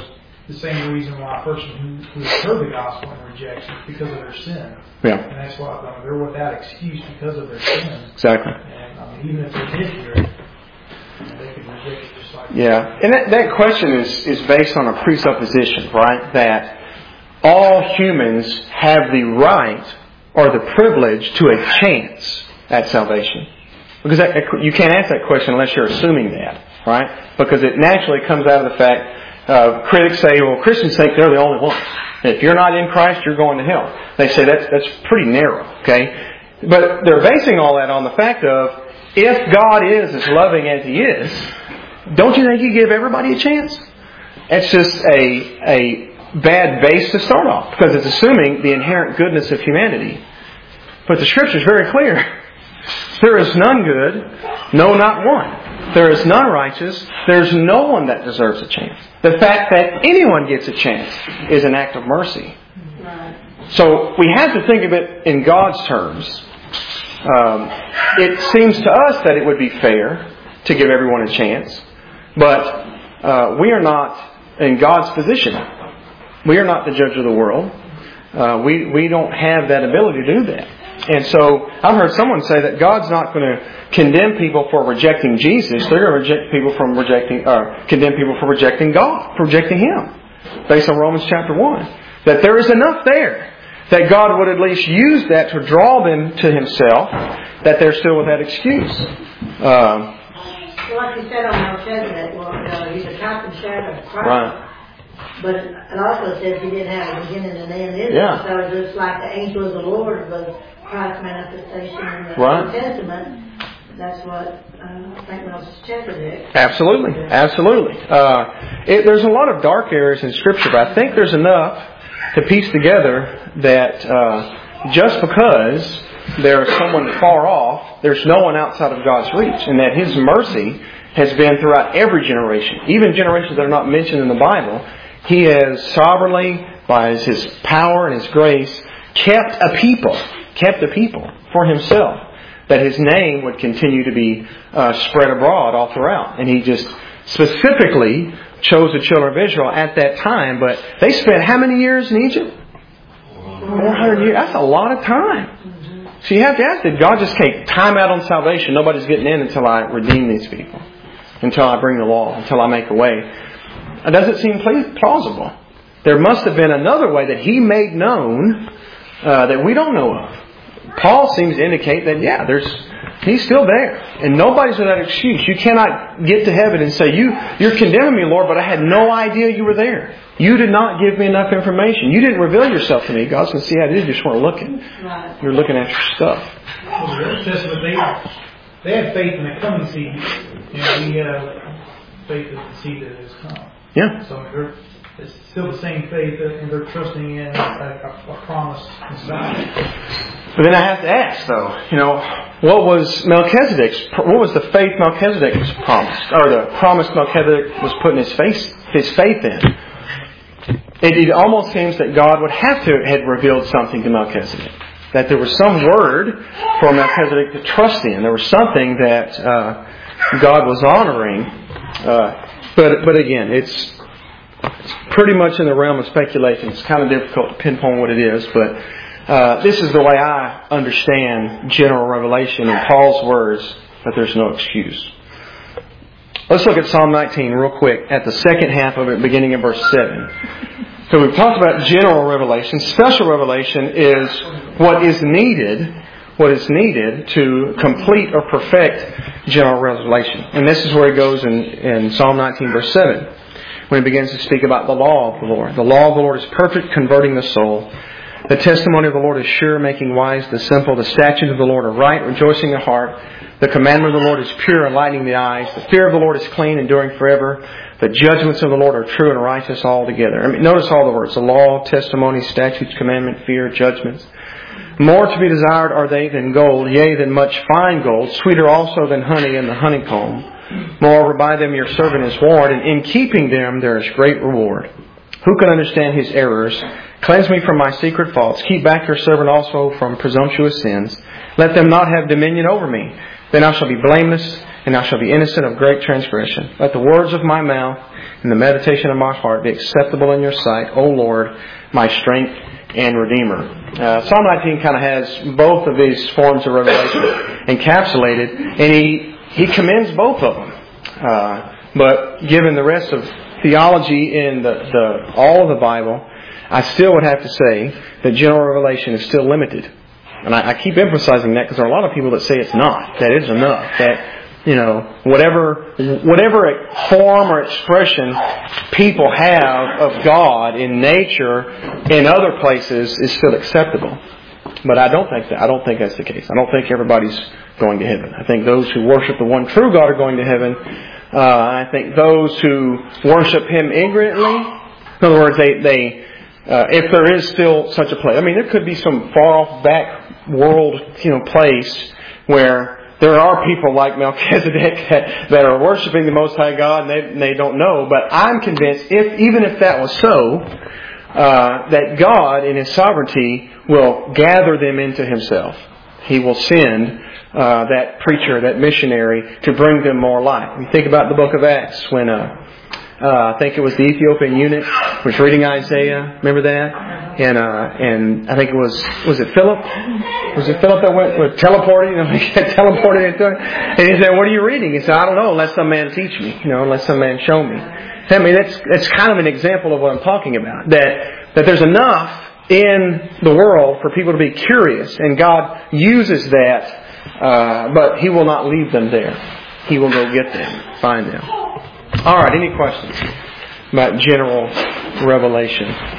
the same reason why a person who, who has heard the gospel and rejects it because of their sin. Yeah. And that's why I mean, they're without excuse because of their sin. Exactly. And I mean, even if they did hear it, you know, they could reject it just like Yeah. that. And that, that question is, is based on a presupposition, right? That all humans have the right or the privilege to a chance at salvation. Because that, you can't ask that question unless you're assuming that, right? Because it naturally comes out of the fact, uh, critics say, well, Christians think they're the only ones. If you're not in Christ, you're going to hell. They say that's that's pretty narrow, okay? But they're basing all that on the fact of, if God is as loving as He is, don't you think He'd give everybody a chance? It's just a a bad base to start off, because it's assuming the inherent goodness of humanity. But the Scripture is very clear. There is none good, no, not one. There is none righteous. There's no one that deserves a chance. The fact that anyone gets a chance is an act of mercy. So we have to think of it in God's terms. Um, it seems to us that it would be fair to give everyone a chance, but uh, we are not in God's position. We are not the judge of the world. Uh, we we don't have that ability to do that. And so I've heard someone say that God's not going to condemn people for rejecting Jesus. They're going to reject people from rejecting, or condemn people for rejecting God, for rejecting Him, based on Romans chapter one. That there is enough there that God would at least use that to draw them to Himself, that they're still without excuse. Um, well, like you said on Melchizedek, well, uh, he's a type and shadow of Christ. Right. But it also says He didn't have a beginning and an end. Yeah. So just like the angel of the Lord was Christ's manifestation in the right. New Testament, that's what uh, I think Melchizedek. Absolutely, absolutely. Uh, it, there's a lot of dark areas in Scripture, but I think there's enough to piece together that uh, just because there is someone far off, there's no one outside of God's reach, and that His mercy has been throughout every generation, even generations that are not mentioned in the Bible. He has sovereignly, by His power and His grace, kept a people, kept a people for Himself, that His name would continue to be uh, spread abroad all throughout. And He just specifically chose the children of Israel at that time, but they spent how many years in Egypt? four hundred years. That's a lot of time. So you have to ask, did God just take time out on salvation? Nobody's getting in until I redeem these people, until I bring the law, until I make a way. It doesn't seem plausible. There must have been another way that He made known uh, that we don't know of. Paul seems to indicate that, yeah, there's He's still there. And nobody's without excuse. You cannot get to heaven and say, you, you're condemning me, Lord, but I had no idea you were there. You did not give me enough information. You didn't reveal yourself to me. God's going to see how it is. You just weren't looking. Right. You're looking at your stuff. Well, the Old Testament, they, they had faith in the coming seed. And we have faith in the seed that has come. Yeah. So they're, it's still the same faith, and they're trusting in a, a, a promised Messiah. But then I have to ask, though, you know, what was Melchizedek's, what was the faith Melchizedek was promised, or the promise Melchizedek was putting his faith, his faith in? It, it almost seems that God would have to have revealed something to Melchizedek. That there was some word for Melchizedek to trust in. There was something that uh, God was honoring. Uh, but but again, it's, it's pretty much in the realm of speculation. It's kind of difficult to pinpoint what it is, but uh, this is the way I understand general revelation in Paul's words, that there's no excuse. Let's look at Psalm nineteen real quick, at the second half of it, beginning in verse seven. So we've talked about general revelation. Special revelation is what is needed, what is needed to complete or perfect general revelation. And this is where it goes in, in Psalm nineteen, verse seven, when it begins to speak about the law of the Lord. The law of the Lord is perfect, converting the soul. The testimony of the Lord is sure, making wise the simple. The statutes of the Lord are right, rejoicing the heart. The commandment of the Lord is pure, enlightening the eyes. The fear of the Lord is clean, enduring forever. The judgments of the Lord are true and righteous altogether. I mean, notice all the words. The law, testimony, statutes, commandment, fear, judgments. More to be desired are they than gold, yea, than much fine gold, sweeter also than honey and the honeycomb. Moreover, by them your servant is warned, and in keeping them there is great reward. Who can understand his errors? Cleanse me from my secret faults. Keep back your servant also from presumptuous sins. Let them not have dominion over me. Then I shall be blameless and I shall be innocent of great transgression. Let the words of my mouth and the meditation of my heart be acceptable in your sight, O Lord, my strength and Redeemer. Uh, Psalm nineteen kind of has both of these forms of revelation encapsulated, and he, he commends both of them. Uh, but given the rest of theology in the, the all of the Bible, I still would have to say that general revelation is still limited. And I, I keep emphasizing that because there are a lot of people that say it's not, that it's enough, that, you know, whatever whatever form or expression people have of God in nature in other places is still acceptable. But I don't think that. I don't think that's the case. I don't think everybody's going to heaven. I think those who worship the one true God are going to heaven. Uh, I think those who worship Him ignorantly, in other words, they, they uh, if there is still such a place. I mean, there could be some far off back world, you know, place where there are people like Melchizedek that, that are worshiping the Most High God and they, and they don't know. But I'm convinced, if even if that was so, uh, that God in His sovereignty will gather them into Himself. He will send uh, that preacher, that missionary, to bring them more light. You think about the book of Acts when uh, uh, I think it was the Ethiopian eunuch was reading Isaiah. Remember that? And uh, and I think it was was it Philip? Was it Philip that went with teleported? You know, he got teleported into it. And he said, "What are you reading?" He said, "I don't know. Unless some man teach me. You know, unless some man show me." I mean, that's that's kind of an example of what I'm talking about. That that there's enough in the world for people to be curious, and God uses that, uh, but He will not leave them there. He will go get them, find them. All right, any questions about general revelation?